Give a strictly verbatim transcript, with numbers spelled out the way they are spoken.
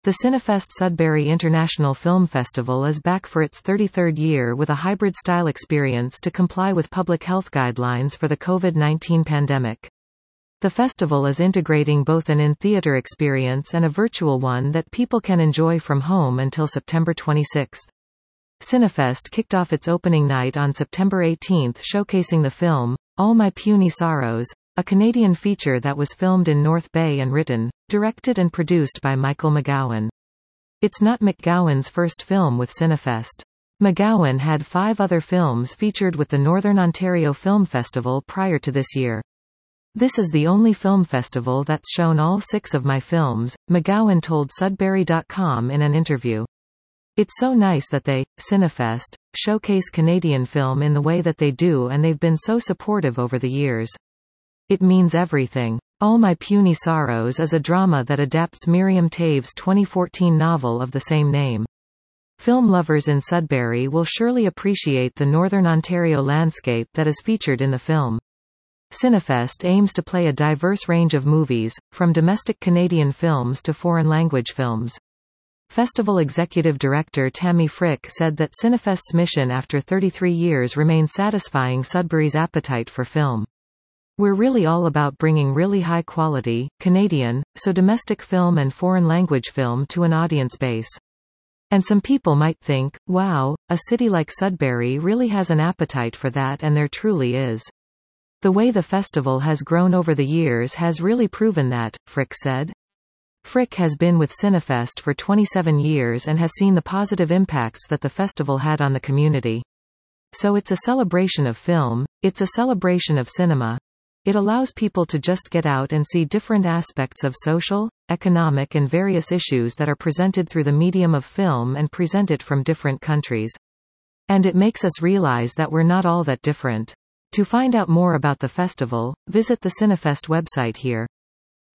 The Cinefest Sudbury International Film Festival is back for its thirty-third year with a hybrid-style experience to comply with public health guidelines for the COVID nineteen pandemic. The festival is integrating both an in-theater experience and a virtual one that people can enjoy from home until September twenty-sixth. Cinefest kicked off its opening night on September eighteenth showcasing the film, All My Puny Sorrows, a Canadian feature that was filmed in North Bay and written, directed and produced by Michael McGowan. It's not McGowan's first film with Cinefest. McGowan had five other films featured with the Northern Ontario Film Festival prior to this year. This is the only film festival that's shown all six of my films, McGowan told Sudbury dot com in an interview. It's so nice that they, Cinefest, showcase Canadian film in the way that they do, and they've been so supportive over the years. It means everything. All My Puny Sorrows is a drama that adapts Miriam Toews' twenty fourteen novel of the same name. Film lovers in Sudbury will surely appreciate the Northern Ontario landscape that is featured in the film. Cinefest aims to play a diverse range of movies, from domestic Canadian films to foreign language films. Festival Executive Director Tammy Frick said that Cinefest's mission after thirty-three years remains satisfying Sudbury's appetite for film. We're really all about bringing really high quality, Canadian, so domestic film and foreign language film to an audience base. And some people might think, wow, a city like Sudbury really has an appetite for that, and there truly is. The way the festival has grown over the years has really proven that, Frick said. Frick has been with Cinefest for twenty-seven years and has seen the positive impacts that the festival had on the community. So it's a celebration of film, it's a celebration of cinema. It allows people to just get out and see different aspects of social, economic and various issues that are presented through the medium of film and present it from different countries. And it makes us realize that we're not all that different. To find out more about the festival, visit the Cinefest website here.